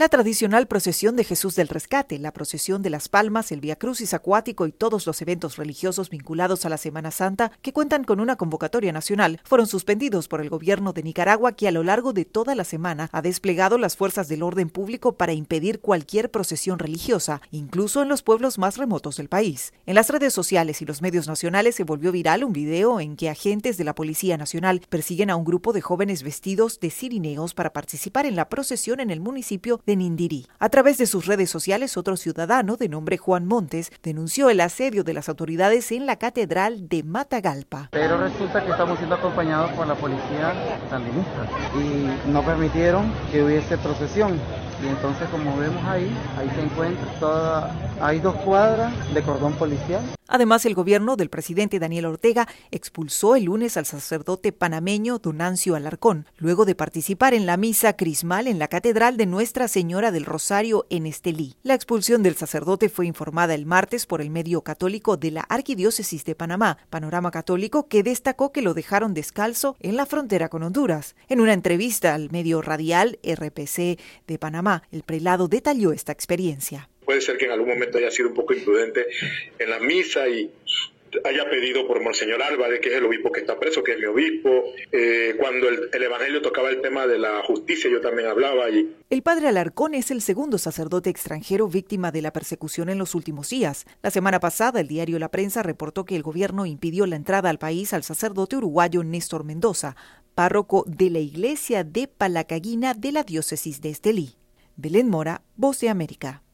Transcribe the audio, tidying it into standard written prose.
La tradicional procesión de Jesús del Rescate, la procesión de las Palmas, el Vía Crucis acuático y todos los eventos religiosos vinculados a la Semana Santa, que cuentan con una convocatoria nacional, fueron suspendidos por el gobierno de Nicaragua, que a lo largo de toda la semana ha desplegado las fuerzas del orden público para impedir cualquier procesión religiosa, incluso en los pueblos más remotos del país. En las redes sociales y los medios nacionales se volvió viral un video en que agentes de la Policía Nacional persiguen a un grupo de jóvenes vestidos de cirineos para participar en la procesión en el municipio de Nindirí. A través de sus redes sociales, otro ciudadano de nombre Juan Montes denunció el asedio de las autoridades en la Catedral de Matagalpa. Pero resulta que estamos siendo acompañados por la policía sandinista y no permitieron que hubiese procesión. Y entonces, como vemos ahí se encuentra hay 2 cuadras de cordón policial. Además, el gobierno del presidente Daniel Ortega expulsó el lunes al sacerdote panameño Donancio Alarcón, luego de participar en la misa crismal en la Catedral de Nuestra Señora del Rosario en Estelí. La expulsión del sacerdote fue informada el martes por el medio católico de la Arquidiócesis de Panamá, Panorama Católico, que destacó que lo dejaron descalzo en la frontera con Honduras. En una entrevista al medio radial RPC de Panamá, el prelado detalló esta experiencia. Puede ser que en algún momento haya sido un poco imprudente en la misa y haya pedido por Monseñor Álvarez, que es el obispo que está preso, que es mi obispo. Cuando el evangelio tocaba el tema de la justicia, yo también hablaba. El padre Alarcón es el segundo sacerdote extranjero víctima de la persecución en los últimos días. La semana pasada, el diario La Prensa reportó que el gobierno impidió la entrada al país al sacerdote uruguayo Néstor Mendoza, párroco de la iglesia de Palacaguina de la diócesis de Estelí. Belén Mora, Voz de América.